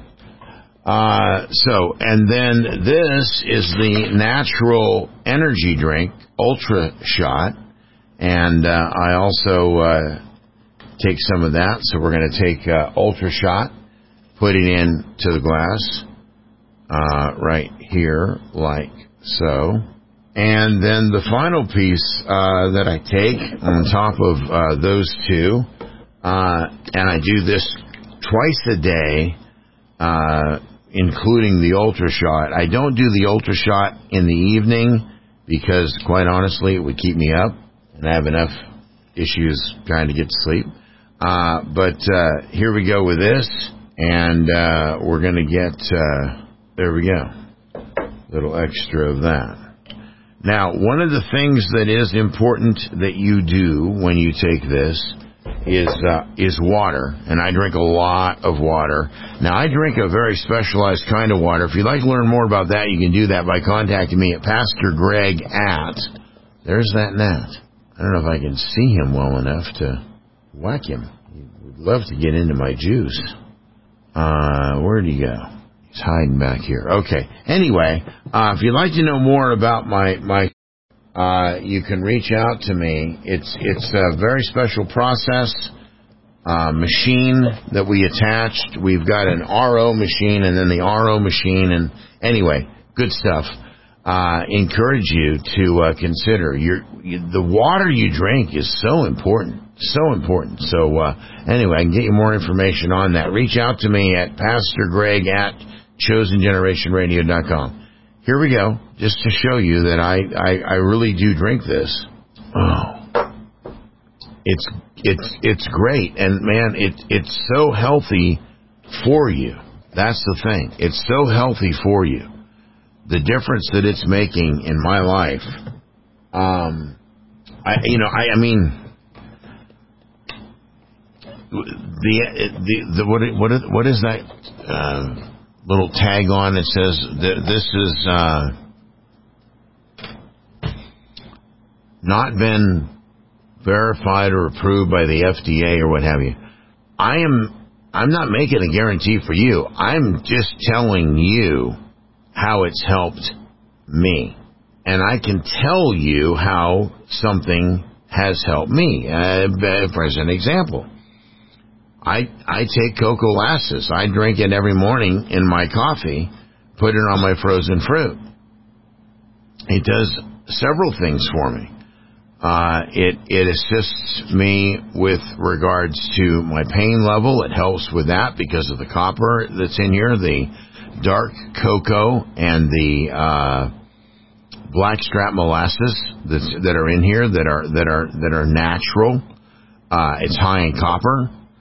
S1: And then this is the natural energy drink, Ultra Shot, and I also take some of that. So we're going to take Ultra Shot, put it into the glass right here, like so. And then the final piece that I take on top of those two, and I do this twice a day, including the Ultra Shot. I don't do the Ultra Shot in the evening because, quite honestly, it would keep me up, and I have enough issues trying to get to sleep. But here we go with this, and we're going to get, there we go, a little extra of that. Now, one of the things that is important that you do when you take this is water, and I drink a lot of water. Now, I drink a very specialized kind of water. If you'd like to learn more about that, you can do that by contacting me at Pastor Greg at, there's that gnat. I don't know if I can see him well enough to whack him. He would love to get into my juice. Where'd he go? He's hiding back here. Okay. Anyway, if you'd like to know more about my you can reach out to me. It's a very special process machine that we attached. We've got an RO machine and then the RO machine. And anyway, good stuff. Encourage you to consider the water you drink is so important. So important. So anyway, I can get you more information on that. Reach out to me at Pastor Greg at ChosenGenerationRadio.com. Here we go, just to show you that I really do drink this. Oh, it's great, and man, it's so healthy for you. That's the thing. It's so healthy for you. The difference that it's making in my life. I mean, what is that? Little tag on it says that this is not been verified or approved by the FDA or what have you. I'm not making a guarantee for you. I'm just telling you how it's helped me. And I can tell you how something has helped me. For an example, I take Cocoa Lasses. I drink it every morning in my coffee, put it on my frozen fruit. It does several things for me. It assists me with regards to my pain level. It helps with that because of the copper that's in here, the dark cocoa and the blackstrap molasses that are in here that are natural. It's high in copper.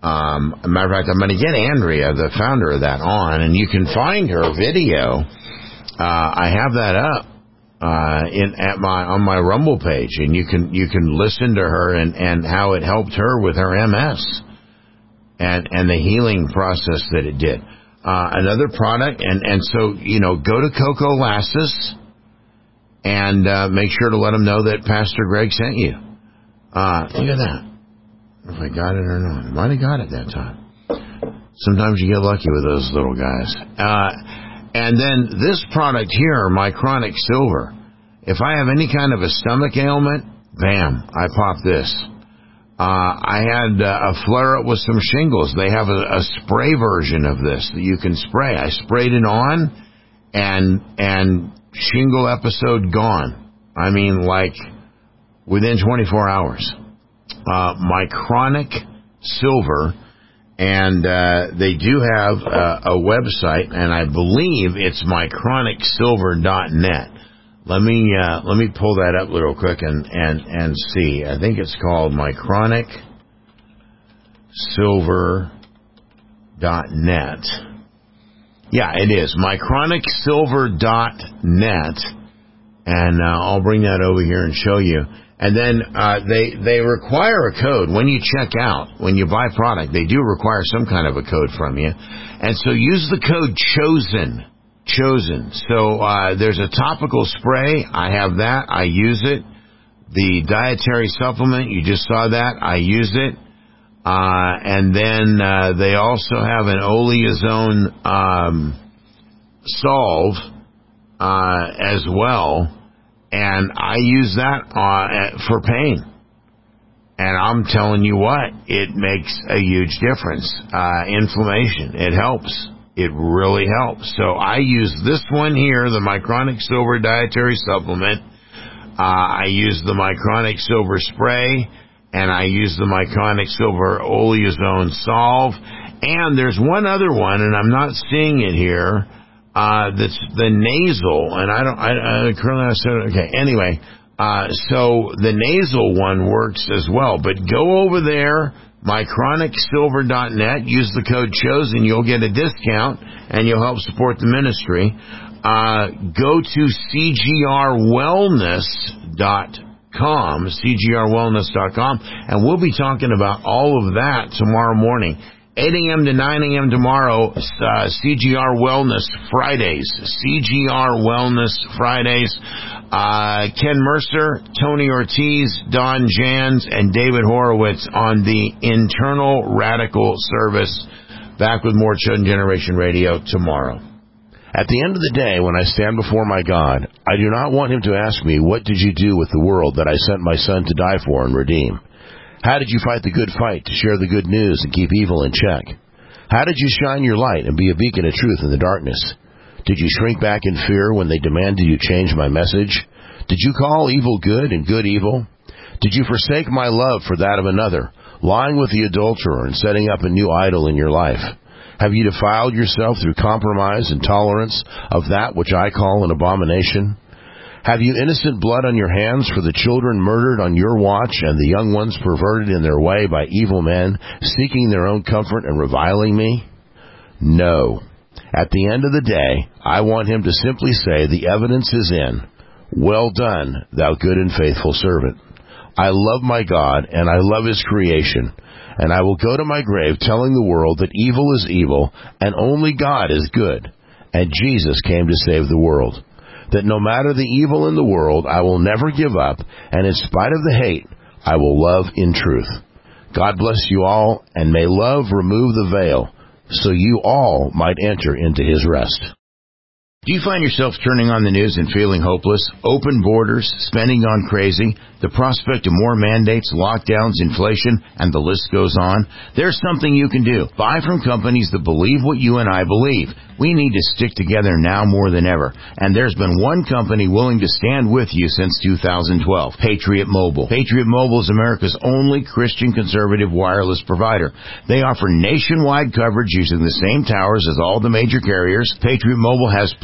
S1: a matter of fact, I'm going to get Andrea, the founder of that, on, and you can find her video. I have that up on my Rumble page, and you can listen to her and how it helped her with her MS and the healing process that it did. Another product, and so go to Coco Lasses and make sure to let them know that Pastor Greg sent you. Look at that. If I got it or not. I might have got it that time. Sometimes you get lucky with those little guys. And then this product here, Mycronic Silver. If I have any kind of a stomach ailment, bam, I pop this. I had a flare-up with some shingles. They have a spray version of this that you can spray. I sprayed it on, and shingle episode gone. I mean, like, within 24 hours. Mycronic Silver, and they do have a website, and I believe it's mychronicsilver.net. Let me pull that up real quick and see. I think it's called mychronicsilver.net. Yeah, it is mychronicsilver.net, and I'll bring that over here and show you. And then they require a code when you check out. When you buy product, they do require some kind of a code from you. And so use the code CHOSEN. So there's a topical spray. I have that. I use it. The dietary supplement, you just saw that. I use it. And then they also have an oleozone solve as well. And I use that for pain. And I'm telling you what, it makes a huge difference. Inflammation, it helps. It really helps. So I use this one here, the Mycronic Silver Dietary Supplement. I use the Mycronic Silver Spray, and I use the Mycronic Silver Oleozone Solve. And there's one other one, and I'm not seeing it here. That's the nasal, and anyway, so the nasal one works as well, but go over there, mychronicsilver.net, use the code CHOSEN, you'll get a discount, and you'll help support the ministry. Go to cgrwellness.com, and we'll be talking about all of that tomorrow morning. 8 a.m. to 9 a.m. tomorrow, CGR Wellness Fridays. CGR Wellness Fridays. Ken Mercer, Tony Ortiz, Don Jans, and David Horowitz on the Internal Radical Service. Back with more Chosen Generation Radio tomorrow.
S13: At the end of the day, when I stand before my God, I do not want him to ask me, what did you do with the world that I sent my son to die for and redeem? How did you fight the good fight to share the good news and keep evil in check? How did you shine your light and be a beacon of truth in the darkness? Did you shrink back in fear when they demanded you change my message? Did you call evil good and good evil? Did you forsake my love for that of another, lying with the adulterer and setting up a new idol in your life? Have you defiled yourself through compromise and tolerance of that which I call an abomination? Have you innocent blood on your hands for the children murdered on your watch and the young ones perverted in their way by evil men, seeking their own comfort and reviling me? No. At the end of the day, I want him to simply say, the evidence is in. Well done, thou good and faithful servant. I love my God, and I love his creation, and I will go to my grave telling the world that evil is evil, and only God is good, and Jesus came to save the world. That no matter the evil in the world, I will never give up, and in spite of the hate, I will love in truth. God bless you all, and may love remove the veil, so you all might enter into his rest.
S1: Do you find yourself turning on the news and feeling hopeless? Open borders, spending gone crazy, the prospect of more mandates, lockdowns, inflation, and the list goes on? There's something you can do. Buy from companies that believe what you and I believe. We need to stick together now more than ever. And there's been one company willing to stand with you since 2012, Patriot Mobile. Patriot Mobile is America's only Christian conservative wireless provider. They offer nationwide coverage using the same towers as all the major carriers. Patriot Mobile has plans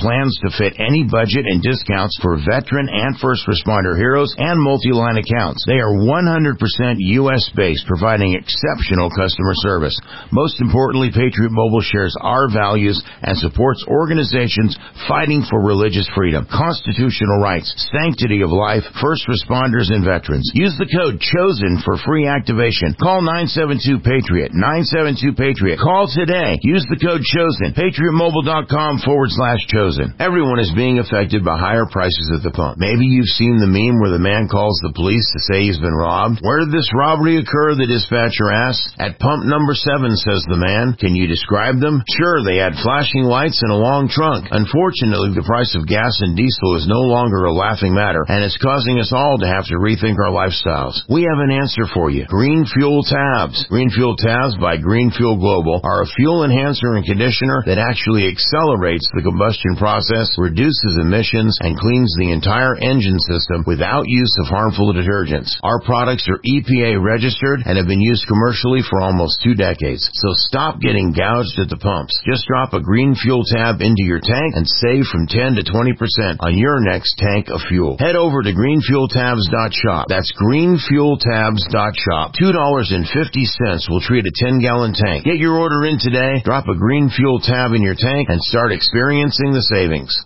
S1: plans to fit any budget and discounts for veteran and first responder heroes and multi-line accounts. They are 100% U.S.-based, providing exceptional customer service. Most importantly, Patriot Mobile shares our values and supports organizations fighting for religious freedom, constitutional rights, sanctity of life, first responders, and veterans. Use the code CHOSEN for free activation. Call 972-PATRIOT, 972-PATRIOT. Call today. Use the code CHOSEN, patriotmobile.com/chosen. Everyone is being affected by higher prices at the pump. Maybe you've seen the meme where the man calls the police to say he's been robbed. Where did this robbery occur? The dispatcher asks. At pump number 7, says the man. Can you describe them? Sure, they had flashing lights and a long trunk. Unfortunately, the price of gas and diesel is no longer a laughing matter, and it's causing us all to have to rethink our lifestyles. We have an answer for you. Green Fuel Tabs. Green Fuel Tabs by Green Fuel Global are a fuel enhancer and conditioner that actually accelerates the combustion process, reduces emissions, and cleans the entire engine system without use of harmful detergents. Our products are EPA registered and have been used commercially for almost 2 decades. So stop getting gouged at the pumps. Just drop a Green Fuel Tab into your tank and save from 10 to 20% on your next tank of fuel. Head over to greenfueltabs.shop. That's greenfueltabs.shop. $2.50 will treat a 10-gallon tank. Get your order in today, drop a Green Fuel Tab in your tank, and start experiencing the savings.